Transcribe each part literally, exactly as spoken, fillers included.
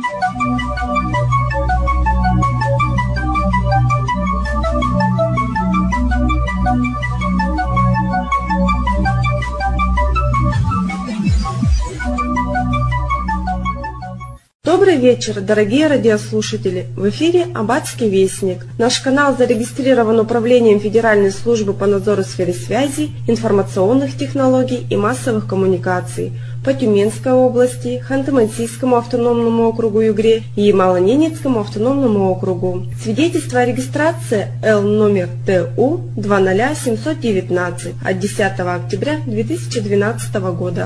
Добрый вечер, дорогие радиослушатели! В эфире Аббатский вестник. Наш канал зарегистрирован Управлением Федеральной службы по надзору в сфере связи, информационных технологий и массовых коммуникаций по Тюменской области, Ханты-Мансийскому автономному округу Югре и Ямало-Ненецкому автономному округу. Свидетельство о регистрации Л номер Т У два ноль семь один девять от десятого октября две тысячи двенадцатого года.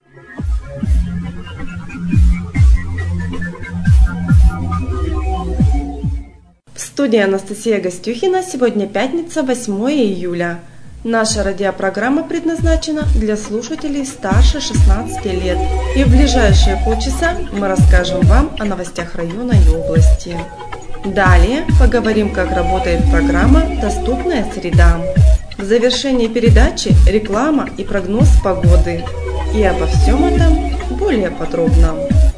В студии Анастасия Гостюхина. Сегодня пятница, восьмое июля. Наша радиопрограмма предназначена для слушателей старше шестнадцати лет. И в ближайшие полчаса мы расскажем вам о новостях района и области. Далее поговорим, как работает программа «Доступная среда». В завершении передачи реклама и прогноз погоды. И обо всем этом более подробно.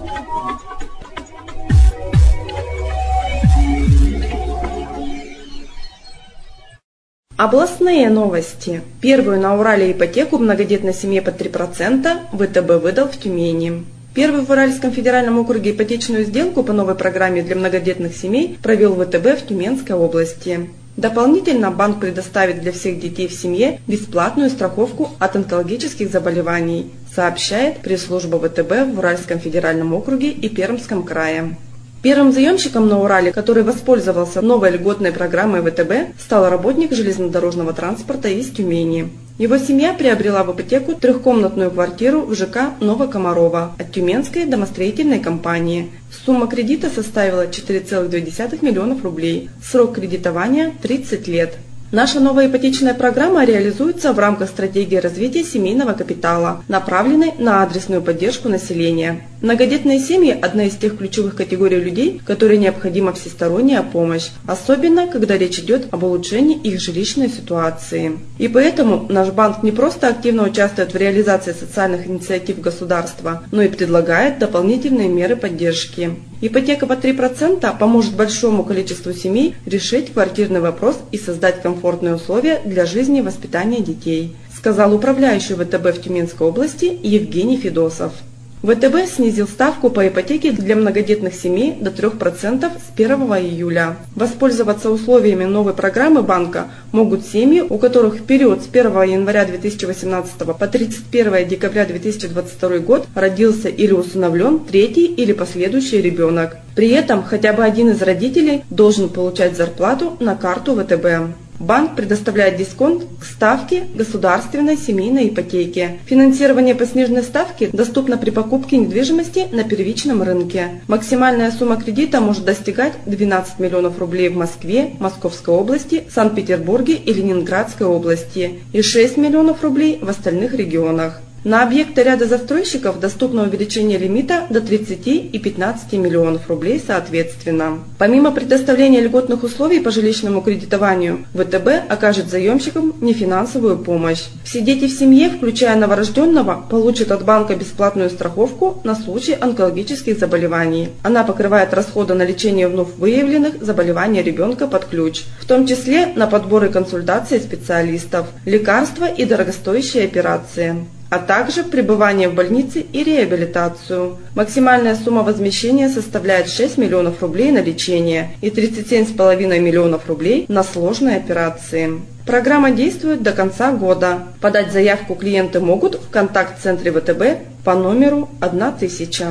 Областные новости. Первую на Урале ипотеку многодетной семье под три процента ВТБ выдал в Тюмени. Первую в Уральском федеральном округе ипотечную сделку по новой программе для многодетных семей провел ВТБ в Тюменской области. Дополнительно банк предоставит для всех детей в семье бесплатную страховку от онкологических заболеваний, сообщает пресс-служба ВТБ в Уральском федеральном округе и Пермском крае. Первым заемщиком на Урале, который воспользовался новой льготной программой ВТБ, стал работник железнодорожного транспорта из Тюмени. Его семья приобрела в ипотеку трехкомнатную квартиру в ЖК Новокомарова от Тюменской домостроительной компании. Сумма кредита составила четыре целых две десятых миллионов рублей. Срок кредитования – тридцать лет. Наша новая ипотечная программа реализуется в рамках стратегии развития семейного капитала, направленной на адресную поддержку населения. Многодетные семьи – одна из тех ключевых категорий людей, которым необходима всесторонняя помощь, особенно когда речь идет об улучшении их жилищной ситуации. И поэтому наш банк не просто активно участвует в реализации социальных инициатив государства, но и предлагает дополнительные меры поддержки. Ипотека под три процента поможет большому количеству семей решить квартирный вопрос и создать комфортные условия для жизни и воспитания детей, сказал управляющий ВТБ в Тюменской области Евгений Федосов. ВТБ снизил ставку по ипотеке для многодетных семей до трёх процентов с первого июля. Воспользоваться условиями новой программы банка могут семьи, у которых в период с первого января две тысячи восемнадцатого по тридцать первое декабря две тысячи двадцать второй год родился или усыновлен третий или последующий ребенок. При этом хотя бы один из родителей должен получать зарплату на карту ВТБ. Банк предоставляет дисконт к ставке государственной семейной ипотеки. Финансирование по сниженной ставке доступно при покупке недвижимости на первичном рынке. Максимальная сумма кредита может достигать двенадцать миллионов рублей в Москве, Московской области, Санкт-Петербурге и Ленинградской области и шесть миллионов рублей в остальных регионах. На объекты ряда застройщиков доступно увеличение лимита до тридцати и пятнадцати миллионов рублей соответственно. Помимо предоставления льготных условий по жилищному кредитованию, ВТБ окажет заемщикам нефинансовую помощь. Все дети в семье, включая новорожденного, получат от банка бесплатную страховку на случай онкологических заболеваний. Она покрывает расходы на лечение вновь выявленных заболеваний ребенка под ключ, в том числе на подбор и консультации специалистов, лекарства и дорогостоящие операции, а также пребывание в больнице и реабилитацию. Максимальная сумма возмещения составляет шесть миллионов рублей на лечение и тридцать семь целых пять десятых миллионов рублей на сложные операции. Программа действует до конца года. Подать заявку клиенты могут в контакт-центре ВТБ по номеру одна тысяча.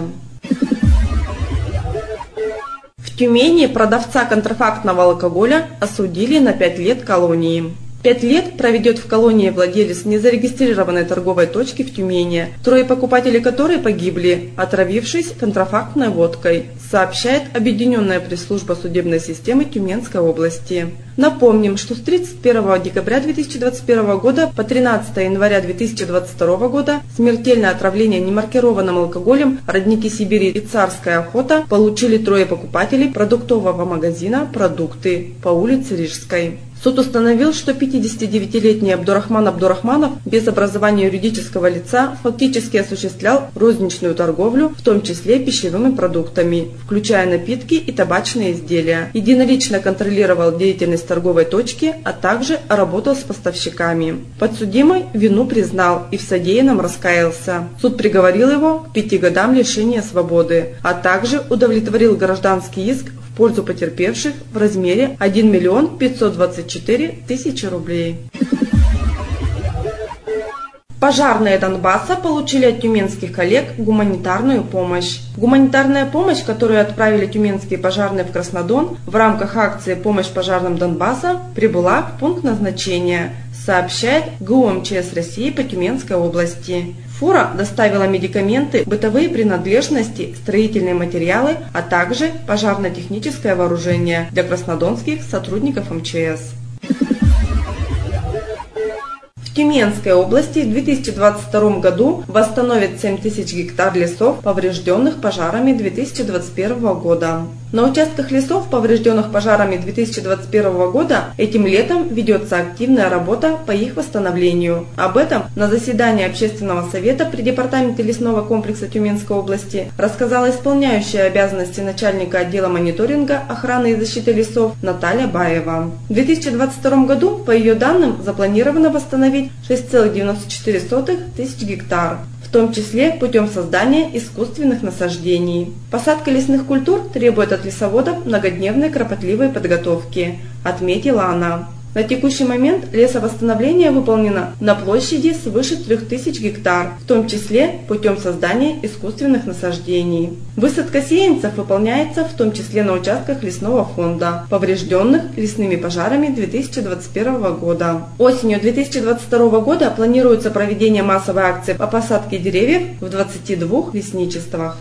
В Тюмени продавца контрафактного алкоголя осудили на пять лет колонии. Пять лет проведет в колонии владелец незарегистрированной торговой точки в Тюмени, трое покупателей которой погибли, отравившись контрафактной водкой, сообщает Объединенная пресс-служба судебной системы Тюменской области. Напомним, что с тридцать первого декабря две тысячи двадцать первого года по тринадцатое января две тысячи двадцать второго года смертельное отравление немаркированным алкоголем родники Сибири и Царская охота получили трое покупателей продуктового магазина «Продукты» по улице Рижской. Суд установил, что пятидесятидевятилетний Абдурахман Абдурахманов без образования юридического лица фактически осуществлял розничную торговлю, в том числе пищевыми продуктами, включая напитки и табачные изделия. Единолично контролировал деятельность торговой точки, а также работал с поставщиками. Подсудимый вину признал и в содеянном раскаялся. Суд приговорил его к пяти годам лишения свободы, а также удовлетворил гражданский иск в пользу потерпевших в размере один миллион пятьсот двадцать четыре тысячи рублей. Пожарные Донбасса получили от тюменских коллег гуманитарную помощь. Гуманитарная помощь, которую отправили тюменские пожарные в Краснодон в рамках акции «Помощь пожарным Донбасса», прибыла в пункт назначения, сообщает ГУ МЧС России по Тюменской области. Фура доставила медикаменты, бытовые принадлежности, строительные материалы, а также пожарно-техническое вооружение для краснодонских сотрудников МЧС. В Тюменской области в две тысячи двадцать втором году восстановят семь тысяч гектар лесов, поврежденных пожарами две тысячи двадцать первого года. На участках лесов, поврежденных пожарами две тысячи двадцать первого года, этим летом ведется активная работа по их восстановлению. Об этом на заседании Общественного совета при Департаменте лесного комплекса Тюменской области рассказала исполняющая обязанности начальника отдела мониторинга, охраны и защиты лесов Наталья Баева. В две тысячи двадцать втором году, по ее данным, запланировано восстановить шесть целых девяносто четыре сотых тысяч гектар, в том числе путем создания искусственных насаждений. Посадка лесных культур требует от лесоводов многодневной кропотливой подготовки, отметила она. На текущий момент лесовосстановление выполнено на площади свыше трёх тысяч гектар, в том числе путем создания искусственных насаждений. Высадка сеянцев выполняется в том числе на участках лесного фонда, поврежденных лесными пожарами две тысячи двадцать первого года. Осенью две тысячи двадцать второго года планируется проведение массовой акции по посадке деревьев в двадцати двух лесничествах.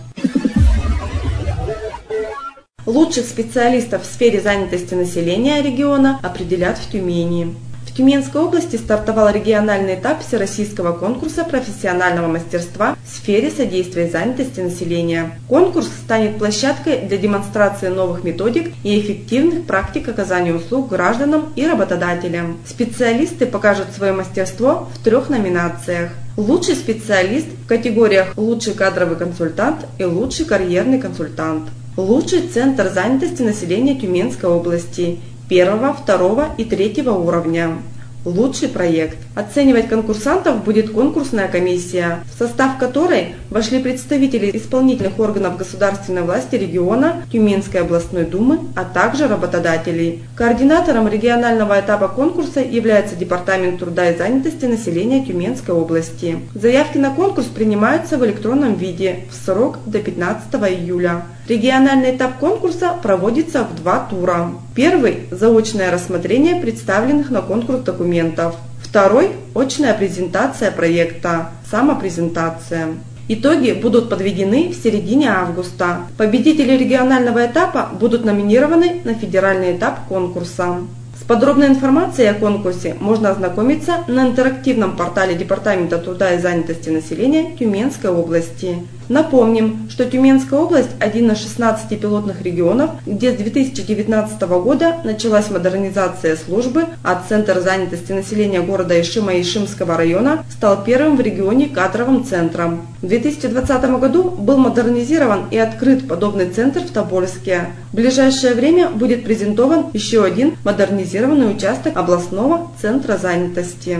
Лучших специалистов в сфере занятости населения региона определят в Тюмени. В Тюменской области стартовал региональный этап всероссийского конкурса профессионального мастерства в сфере содействия занятости населения. Конкурс станет площадкой для демонстрации новых методик и эффективных практик оказания услуг гражданам и работодателям. Специалисты покажут свое мастерство в трех номинациях. Лучший специалист в категориях «Лучший кадровый консультант» и «Лучший карьерный консультант». Лучший центр занятости населения Тюменской области первого, второго и третьего уровня. Лучший проект. Оценивать конкурсантов будет конкурсная комиссия, в состав которой вошли представители исполнительных органов государственной власти региона, Тюменской областной думы, а также работодателей. Координатором регионального этапа конкурса является Департамент труда и занятости населения Тюменской области. Заявки на конкурс принимаются в электронном виде в срок до пятнадцатого июля. Региональный этап конкурса проводится в два тура. Первый – заочное рассмотрение представленных на конкурс документов. Второй – очная презентация проекта, самопрезентация. Итоги будут подведены в середине августа. Победители регионального этапа будут номинированы на федеральный этап конкурса. С подробной информацией о конкурсе можно ознакомиться на интерактивном портале Департамента труда и занятости населения Тюменской области. Напомним, что Тюменская область – один из шестнадцати пилотных регионов, где с две тысячи девятнадцатого года началась модернизация службы, а Центр занятости населения города Ишима и Ишимского района стал первым в регионе кадровым центром. В две тысячи двадцатом году был модернизирован и открыт подобный центр в Тобольске. В ближайшее время будет презентован еще один модернизированный участок областного центра занятости.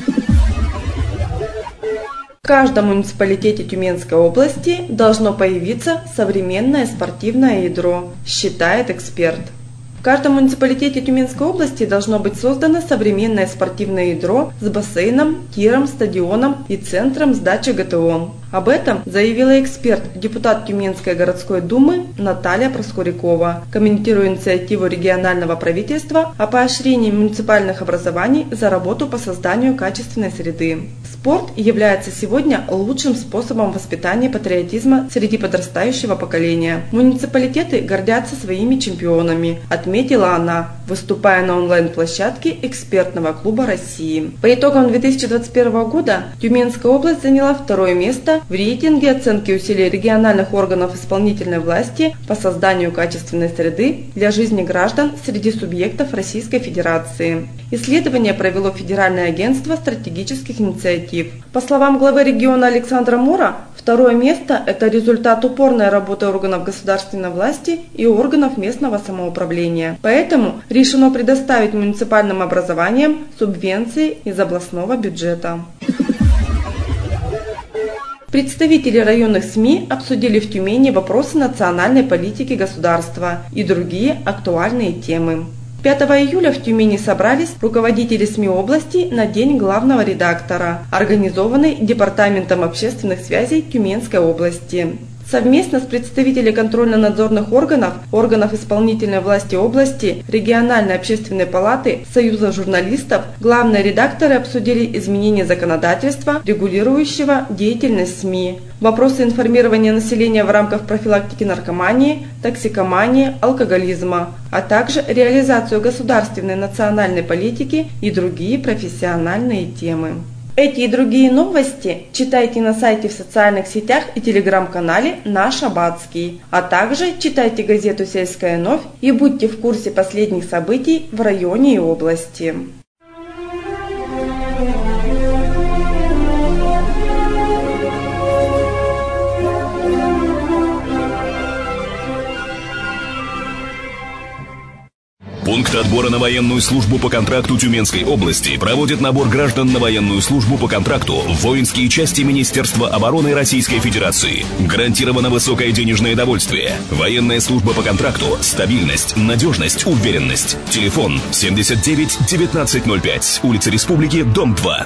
В каждом муниципалитете Тюменской области должно появиться современное спортивное ядро, считает эксперт. В каждом муниципалитете Тюменской области должно быть создано современное спортивное ядро с бассейном, тиром, стадионом и центром сдачи ГТО. Об этом заявила эксперт, депутат Тюменской городской думы Наталья Проскурякова, комментируя инициативу регионального правительства о поощрении муниципальных образований за работу по созданию качественной среды. Спорт является сегодня лучшим способом воспитания патриотизма среди подрастающего поколения. Муниципалитеты гордятся своими чемпионами, отметила она, выступая на онлайн-площадке экспертного клуба России. По итогам две тысячи двадцать первого года Тюменская область заняла второе место в рейтинге оценки усилий региональных органов исполнительной власти по созданию качественной среды для жизни граждан среди субъектов Российской Федерации. Исследование провело Федеральное агентство стратегических инициатив. По словам главы региона Александра Мора, второе место – это результат упорной работы органов государственной власти и органов местного самоуправления. Поэтому решено предоставить муниципальным образованиям субвенции из областного бюджета. Представители районных СМИ обсудили в Тюмени вопросы национальной политики государства и другие актуальные темы. пятого июля в Тюмени собрались руководители СМИ области на День главного редактора, организованный Департаментом общественных связей Тюменской области. Совместно с представителями контрольно-надзорных органов, органов исполнительной власти области, региональной общественной палаты, Союза журналистов, главные редакторы обсудили изменения законодательства, регулирующего деятельность СМИ, вопросы информирования населения в рамках профилактики наркомании, токсикомании, алкоголизма, а также реализацию государственной национальной политики и другие профессиональные темы. Эти и другие новости читайте на сайте, в социальных сетях и телеграм-канале «Наш Аббатский», а также читайте газету «Сельская новь» и будьте в курсе последних событий в районе и области. Пункт отбора на военную службу по контракту Тюменской области проводит набор граждан на военную службу по контракту в воинские части Министерства обороны Российской Федерации. Гарантировано высокое денежное довольствие. Военная служба по контракту, стабильность, надежность, уверенность. Телефон семьдесят девять девятнадцать ноль пять, улица Республики, дом два.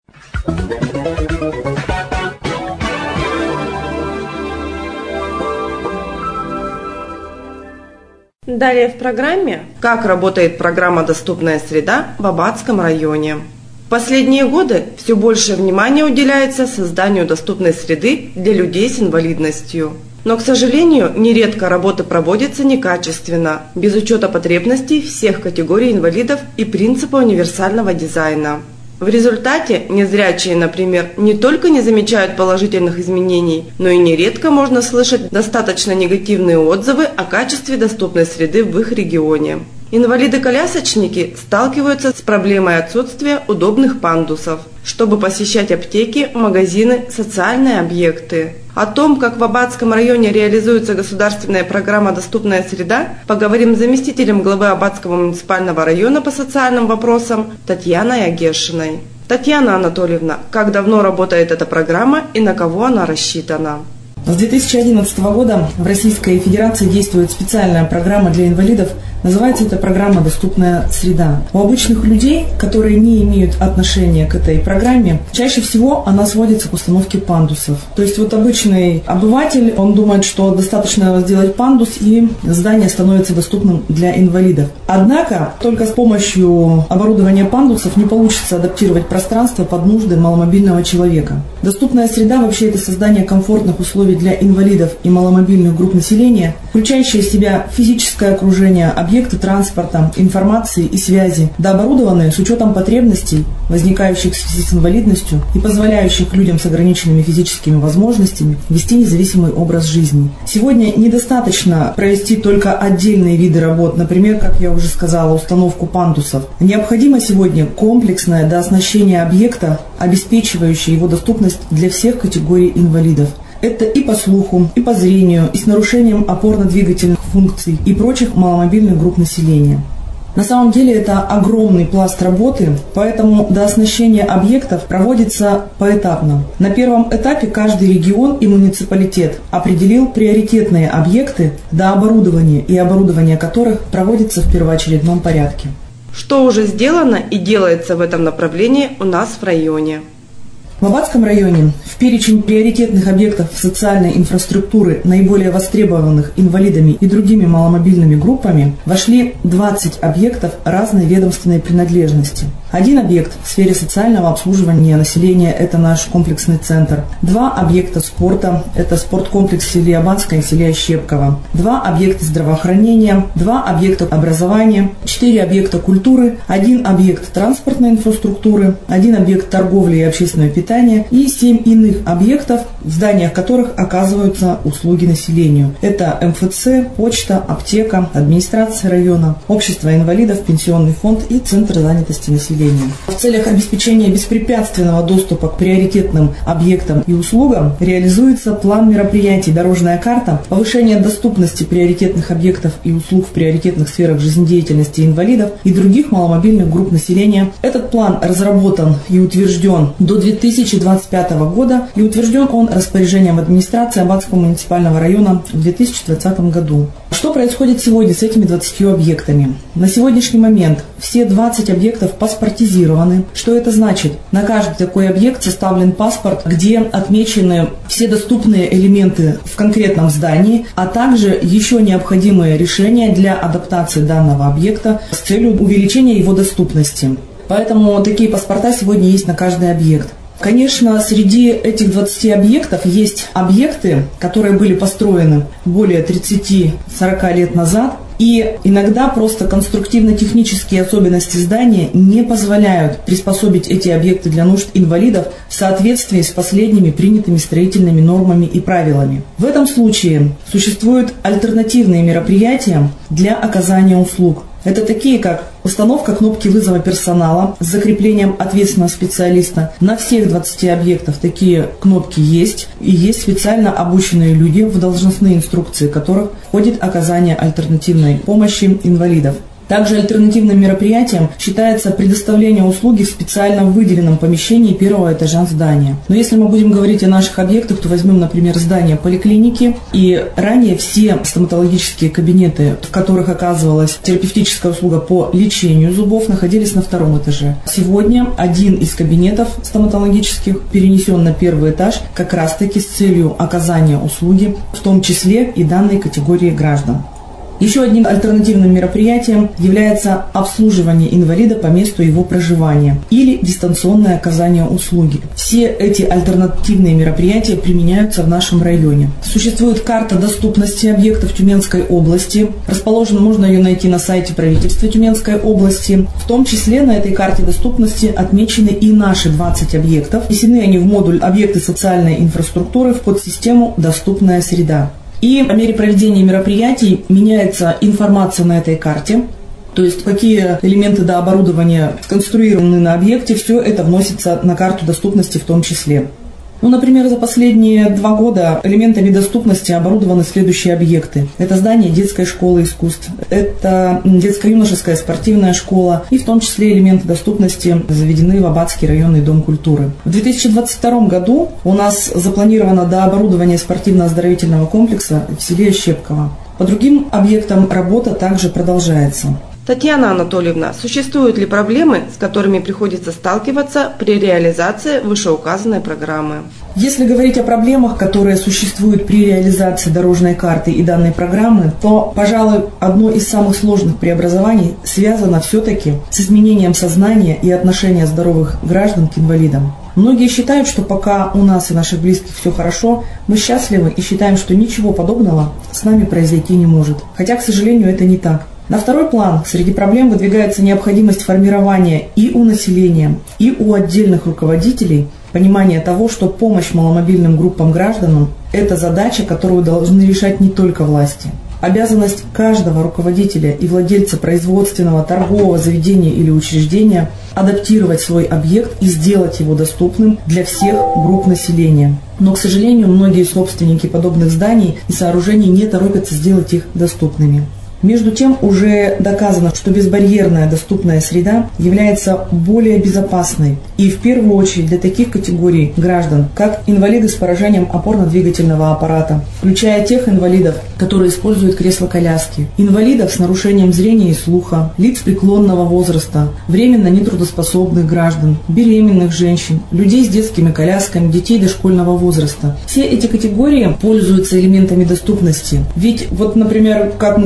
Далее в программе «Как работает программа «Доступная среда» в Аббатском районе». В последние годы все больше внимания уделяется созданию доступной среды для людей с инвалидностью. Но, к сожалению, нередко работа проводится некачественно, без учета потребностей всех категорий инвалидов и принципа универсального дизайна. В результате незрячие, например, не только не замечают положительных изменений, но и нередко можно слышать достаточно негативные отзывы о качестве доступной среды в их регионе. Инвалиды-колясочники сталкиваются с проблемой отсутствия удобных пандусов, чтобы посещать аптеки, магазины, социальные объекты. О том, как в Аббатском районе реализуется государственная программа «Доступная среда», поговорим с заместителем главы Аббатского муниципального района по социальным вопросам Татьяной Агешиной. Татьяна Анатольевна, как давно работает эта программа и на кого она рассчитана? С две тысячи одиннадцатого года в Российской Федерации действует специальная программа для инвалидов. Называется эта программа «Доступная среда». У обычных людей, которые не имеют отношения к этой программе, чаще всего она сводится к установке пандусов. То есть вот обычный обыватель, он думает, что достаточно сделать пандус, и здание становится доступным для инвалидов. Однако только с помощью оборудования пандусов не получится адаптировать пространство под нужды маломобильного человека. Доступная среда вообще это создание комфортных условий для инвалидов и маломобильных групп населения, включающие в себя физическое окружение, объекты транспорта, информации и связи, дооборудованные с учетом потребностей, возникающих в связи с инвалидностью и позволяющих людям с ограниченными физическими возможностями вести независимый образ жизни. Сегодня недостаточно провести только отдельные виды работ, например, как я уже сказала, установку пандусов. Необходимо сегодня комплексное дооснащение объекта, обеспечивающее его доступность для всех категорий инвалидов. Это и по слуху, и по зрению, и с нарушением опорно-двигательных функций и прочих маломобильных групп населения. На самом деле это огромный пласт работы, поэтому дооснащение объектов проводится поэтапно. На первом этапе каждый регион и муниципалитет определил приоритетные объекты, дооборудование и оборудование которых проводится в первоочередном порядке. Что уже сделано и делается в этом направлении у нас в районе? В Аббатском районе в перечень приоритетных объектов социальной инфраструктуры, наиболее востребованных инвалидами и другими маломобильными группами, вошли двадцать объектов разной ведомственной принадлежности. Один объект в сфере социального обслуживания населения – это наш комплексный центр. Два объекта спорта – это спорткомплекс в селе Абанское и в селе Ощепково. Два объекта здравоохранения, два объекта образования, четыре объекта культуры, один объект транспортной инфраструктуры, один объект торговли и общественного питания и семь иных объектов, в зданиях которых оказываются услуги населению. Это эм эф цэ, почта, аптека, администрация района, общество инвалидов, пенсионный фонд и центр занятости населения. В целях обеспечения беспрепятственного доступа к приоритетным объектам и услугам реализуется план мероприятий «Дорожная карта», повышение доступности приоритетных объектов и услуг в приоритетных сферах жизнедеятельности инвалидов и других маломобильных групп населения. Этот план разработан и утвержден до две тысячи двадцать пятого года, и утвержден он распоряжением администрации Абанского муниципального района в две тысячи двадцатом году. Что происходит сегодня с этими двадцатью объектами? На сегодняшний момент все двадцать объектов паспортизированы. Что это значит? На каждый такой объект составлен паспорт, где отмечены все доступные элементы в конкретном здании, а также еще необходимые решения для адаптации данного объекта с целью увеличения его доступности. Поэтому такие паспорта сегодня есть на каждый объект. Конечно, среди этих двадцати объектов есть объекты, которые были построены более тридцати-сорока лет назад, и иногда просто конструктивно-технические особенности здания не позволяют приспособить эти объекты для нужд инвалидов в соответствии с последними принятыми строительными нормами и правилами. В этом случае существуют альтернативные мероприятия для оказания услуг. Это такие, как установка кнопки вызова персонала с закреплением ответственного специалиста. На всех двадцати объектах такие кнопки есть, и есть специально обученные люди, в должностные инструкции которых входит оказание альтернативной помощи инвалидов. Также альтернативным мероприятием считается предоставление услуги в специально выделенном помещении первого этажа здания. Но если мы будем говорить о наших объектах, то возьмем, например, здание поликлиники. И ранее все стоматологические кабинеты, в которых оказывалась терапевтическая услуга по лечению зубов, находились на втором этаже. Сегодня один из кабинетов стоматологических перенесен на первый этаж как раз-таки с целью оказания услуги, в том числе и данной категории граждан. Еще одним альтернативным мероприятием является обслуживание инвалида по месту его проживания или дистанционное оказание услуги. Все эти альтернативные мероприятия применяются в нашем районе. Существует карта доступности объектов Тюменской области. Расположена, можно ее найти на сайте правительства Тюменской области. В том числе на этой карте доступности отмечены и наши двадцать объектов. Внесены они в модуль «Объекты социальной инфраструктуры» в подсистему «Доступная среда». И по мере проведения мероприятий меняется информация на этой карте, то есть какие элементы до оборудования сконструированы на объекте, все это вносится на карту доступности в том числе. Ну, например, за последние два года элементами доступности оборудованы следующие объекты. Это здание детской школы искусств, это детско-юношеская спортивная школа и в том числе элементы доступности заведены в Абатский районный дом культуры. В две тысячи двадцать втором году у нас запланировано дооборудование спортивно-оздоровительного комплекса в селе Ощепково. По другим объектам работа также продолжается. Татьяна Анатольевна, существуют ли проблемы, с которыми приходится сталкиваться при реализации вышеуказанной программы? Если говорить о проблемах, которые существуют при реализации дорожной карты и данной программы, то, пожалуй, одно из самых сложных преобразований связано все-таки с изменением сознания и отношения здоровых граждан к инвалидам. Многие считают, что пока у нас и наших близких все хорошо, мы счастливы и считаем, что ничего подобного с нами произойти не может. Хотя, к сожалению, это не так. На второй план среди проблем выдвигается необходимость формирования и у населения, и у отдельных руководителей понимания того, что помощь маломобильным группам гражданам – это задача, которую должны решать не только власти. Обязанность каждого руководителя и владельца производственного, торгового заведения или учреждения – адаптировать свой объект и сделать его доступным для всех групп населения. Но, к сожалению, многие собственники подобных зданий и сооружений не торопятся сделать их доступными. Между тем, уже доказано, что безбарьерная доступная среда является более безопасной и в первую очередь для таких категорий граждан, как инвалиды с поражением опорно-двигательного аппарата, включая тех инвалидов, которые используют кресло-коляски, инвалидов с нарушением зрения и слуха, лиц преклонного возраста, временно нетрудоспособных граждан, беременных женщин, людей с детскими колясками, детей дошкольного возраста. Все эти категории пользуются элементами доступности. Ведь, вот, например, как мы уже говорили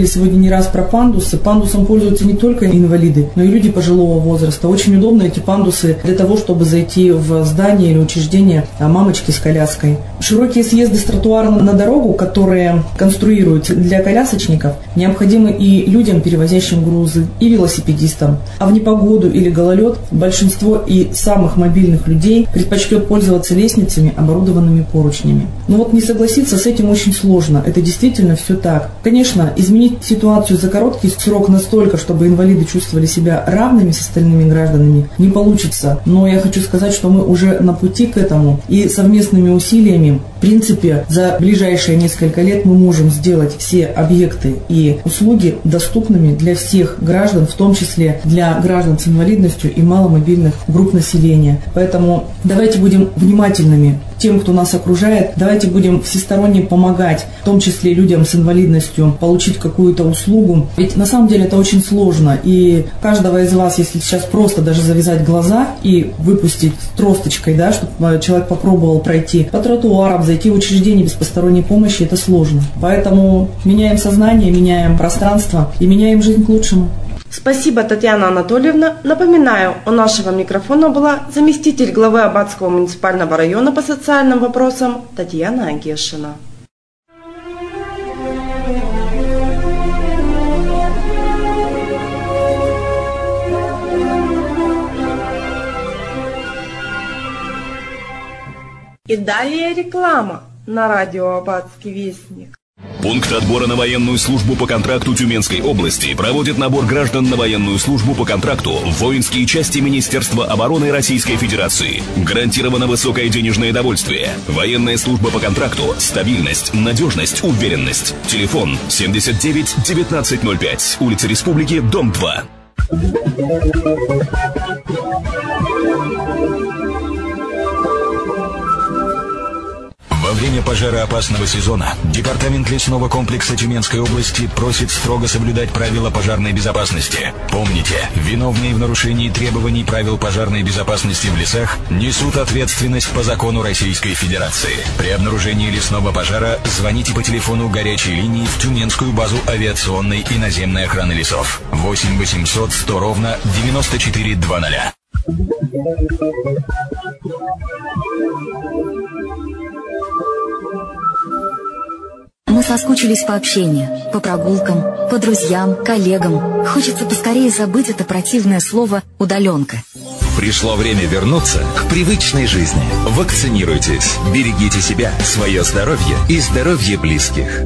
говорили сегодня не раз про пандусы. Пандусом пользуются не только инвалиды, но и люди пожилого возраста. Очень удобно эти пандусы для того, чтобы зайти в здание или учреждение мамочки с коляской. Широкие съезды с тротуара на дорогу, которые конструируются для колясочников, необходимы и людям, перевозящим грузы, и велосипедистам. А в непогоду или гололед большинство и самых мобильных людей предпочтет пользоваться лестницами, оборудованными поручнями. Но вот не согласиться с этим очень сложно. Это действительно все так. Конечно, изменить ситуацию за короткий срок настолько, чтобы инвалиды чувствовали себя равными с остальными гражданами, не получится. Но я хочу сказать, что мы уже на пути к этому. И совместными усилиями, в принципе, за ближайшие несколько лет мы можем сделать все объекты и услуги доступными для всех граждан, в том числе для граждан с инвалидностью и маломобильных групп населения. Поэтому давайте будем внимательными к тем, кто нас окружает. Давайте будем всесторонне помогать, в том числе людям с инвалидностью, получить какую-то услугу. Ведь на самом деле это очень сложно. И каждого из вас, если сейчас просто даже завязать глаза и выпустить тросточкой, да, чтобы человек попробовал пройти по тротуарам, зайти в учреждение без посторонней помощи, это сложно. Поэтому меняем сознание, меняем пространство и меняем жизнь к лучшему. Спасибо, Татьяна Анатольевна. Напоминаю, у нашего микрофона была заместитель главы Аббатского муниципального района по социальным вопросам Татьяна Агешина. И далее реклама на радио Аббатский вестник. Пункт отбора на военную службу по контракту Тюменской области проводит набор граждан на военную службу по контракту в воинские части Министерства обороны Российской Федерации. Гарантировано высокое денежное довольствие. Военная служба по контракту, стабильность, надежность, уверенность. Телефон семьдесят девять девятнадцать ноль пять, улица Республики, дом два. Во время пожароопасного сезона Департамент лесного комплекса Тюменской области просит строго соблюдать правила пожарной безопасности. Помните, виновные в нарушении требований правил пожарной безопасности в лесах несут ответственность по закону Российской Федерации. При обнаружении лесного пожара звоните по телефону горячей линии в Тюменскую базу авиационной и наземной охраны лесов восемь восемьсот сто ровно девяносто четыре двадцать. Мы соскучились по общению, по прогулкам, по друзьям, коллегам. Хочется поскорее забыть это противное слово «удаленка». Пришло время вернуться к привычной жизни. Вакцинируйтесь, берегите себя, свое здоровье и здоровье близких.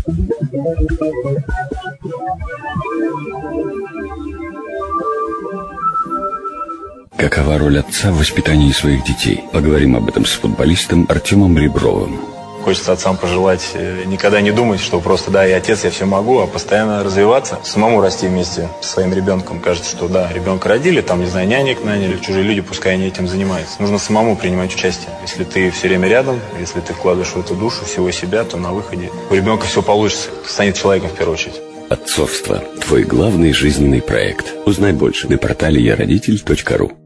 Какова роль отца в воспитании своих детей? Поговорим об этом с футболистом Артемом Ребровым. Хочется отцам пожелать никогда не думать, что просто да, я отец, я все могу, а постоянно развиваться, самому расти вместе со своим ребенком. Кажется, что да, ребенка родили, там, не знаю, нянек наняли, чужие люди, пускай они этим занимаются. Нужно самому принимать участие. Если ты все время рядом, если ты вкладываешь в эту душу всего себя, то на выходе у ребенка все получится, станет человеком в первую очередь. Отцовство – твой главный жизненный проект. Узнай больше на портале я родитель точка ру.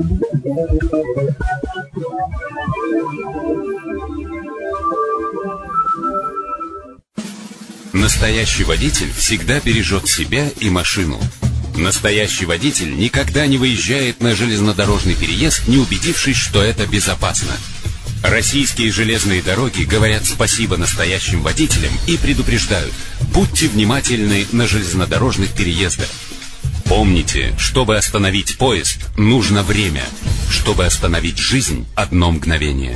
Настоящий водитель всегда бережет себя и машину. Настоящий водитель никогда не выезжает на железнодорожный переезд, не убедившись, что это безопасно. Российские железные дороги говорят спасибо настоящим водителям и предупреждают: будьте внимательны на железнодорожных переездах. Помните, чтобы остановить поезд, нужно время. Чтобы остановить жизнь, одно мгновение.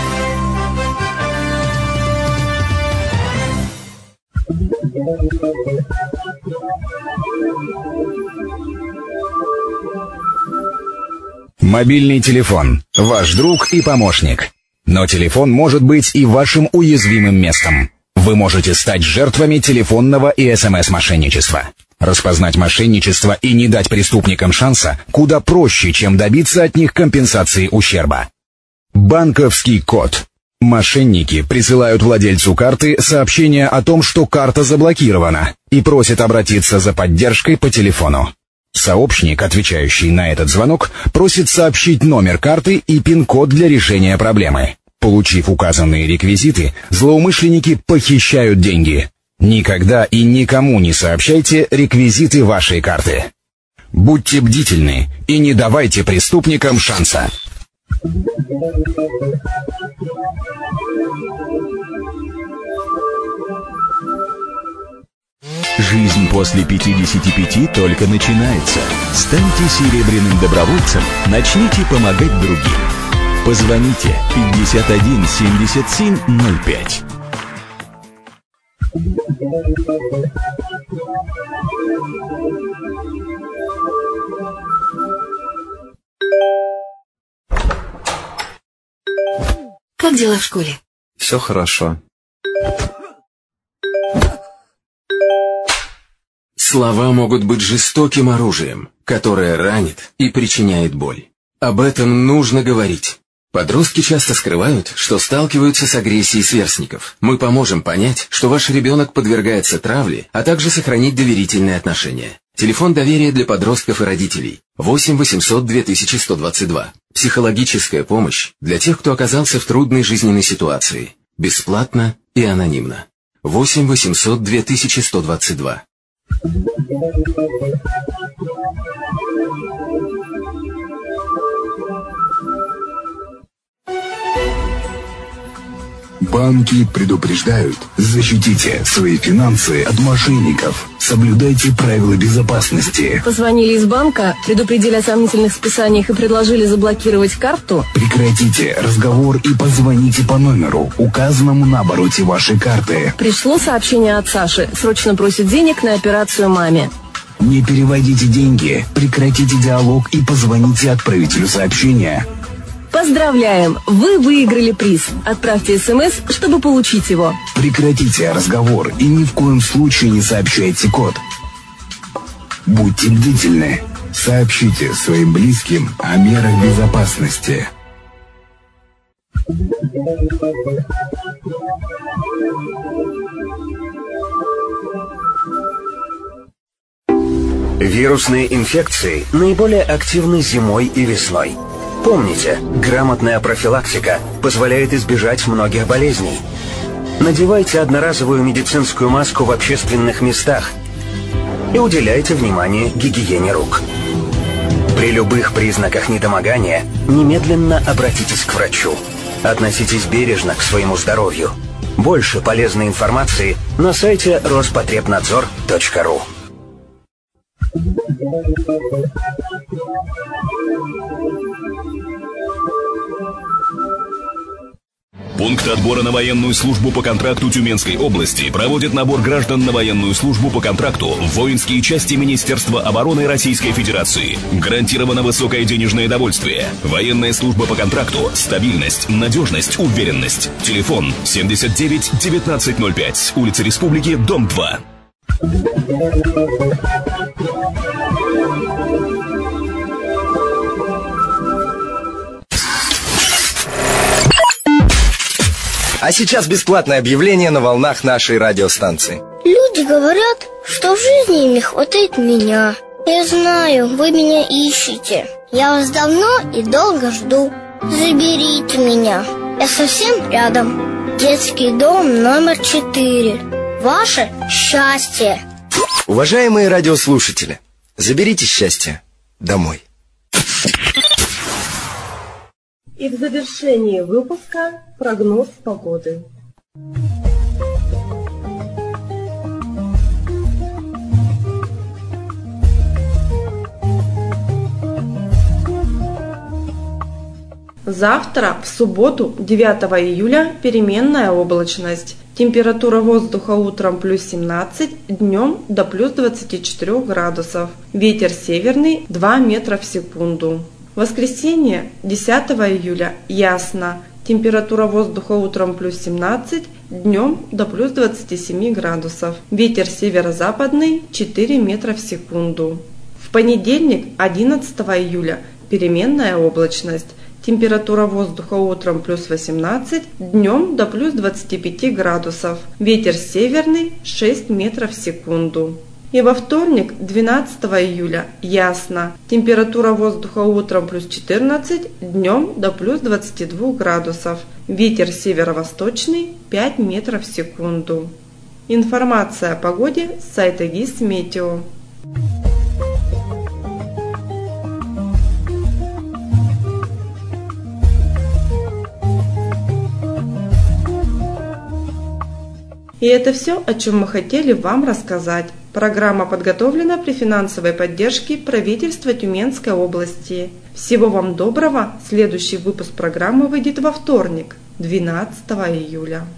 Мобильный телефон – ваш друг и помощник. Но телефон может быть и вашим уязвимым местом. Вы можете стать жертвами телефонного и СМС-мошенничества. Распознать мошенничество и не дать преступникам шанса куда проще, чем добиться от них компенсации ущерба. Банковский код. Мошенники присылают владельцу карты сообщение о том, что карта заблокирована, и просят обратиться за поддержкой по телефону. Сообщник, отвечающий на этот звонок, просит сообщить номер карты и пин-код для решения проблемы. Получив указанные реквизиты, злоумышленники похищают деньги. Никогда и никому не сообщайте реквизиты вашей карты. Будьте бдительны и не давайте преступникам шанса. Жизнь после пятидесяти пяти только начинается. Станьте серебряным добровольцем, начните помогать другим. Позвоните пятьдесят один семьдесят семь ноль пять. Как дела в школе? Все хорошо. Слова могут быть жестоким оружием, которое ранит и причиняет боль. Об этом нужно говорить. Подростки часто скрывают, что сталкиваются с агрессией сверстников. Мы поможем понять, что ваш ребенок подвергается травле, а также сохранить доверительные отношения. Телефон доверия для подростков и родителей. восемь восемьсот две тысячи сто двадцать два. Психологическая помощь для тех, кто оказался в трудной жизненной ситуации. Бесплатно и анонимно. восемь восемьсот две тысячи сто двадцать два. Банки предупреждают: защитите свои финансы от мошенников. Соблюдайте правила безопасности. Позвонили из банка, предупредили о сомнительных списаниях и предложили заблокировать карту? Прекратите разговор и позвоните по номеру, указанному на обороте вашей карты. Пришло сообщение от Саши. Срочно просит денег на операцию маме. Не переводите деньги, прекратите диалог и позвоните отправителю сообщения. Поздравляем! Вы выиграли приз. Отправьте смс, чтобы получить его. Прекратите разговор и ни в коем случае не сообщайте код. Будьте бдительны. Сообщите своим близким о мерах безопасности. Вирусные инфекции наиболее активны зимой и весной. Помните, грамотная профилактика позволяет избежать многих болезней. Надевайте одноразовую медицинскую маску в общественных местах и уделяйте внимание гигиене рук. При любых признаках недомогания немедленно обратитесь к врачу. Относитесь бережно к своему здоровью. Больше полезной информации на сайте роспотребнадзор точка ру. Пункт отбора на военную службу по контракту Тюменской области проводит набор граждан на военную службу по контракту в воинские части Министерства обороны Российской Федерации. Гарантировано высокое денежное довольствие. Военная служба по контракту, стабильность, надежность, уверенность. Телефон семьдесят девять девятнадцать ноль пять, улица Республики, дом два. А сейчас бесплатное объявление на волнах нашей радиостанции. Люди говорят, что в жизни им не хватает меня. Я знаю, вы меня ищете. Я вас давно и долго жду. Заберите меня. Я совсем рядом. Детский дом номер четыре. Ваше счастье. Уважаемые радиослушатели, заберите счастье домой. И в завершении выпуска прогноз погоды. Завтра, в субботу, девятого июля, переменная облачность. Температура воздуха утром плюс семнадцать, днем до плюс двадцати четырёх градусов. Ветер северный два метра в секунду. Воскресенье, десятого июля, ясно. Температура воздуха утром плюс семнадцать, днем до плюс двадцати семи градусов. Ветер северо-западный четыре метра в секунду. В понедельник, одиннадцатого июля, переменная облачность. Температура воздуха утром плюс восемнадцать, днем до плюс двадцати пяти градусов. Ветер северный шесть метров в секунду. И во вторник, двенадцатого июля, ясно. Температура воздуха утром плюс четырнадцать, днем до плюс двадцати двух градусов. Ветер северо-восточный пять метров в секунду. Информация о погоде с сайта ГИС-Метео. И это все, о чем мы хотели вам рассказать. Программа подготовлена при финансовой поддержке правительства Тюменской области. Всего вам доброго. Следующий выпуск программы выйдет во вторник, двенадцатого июля.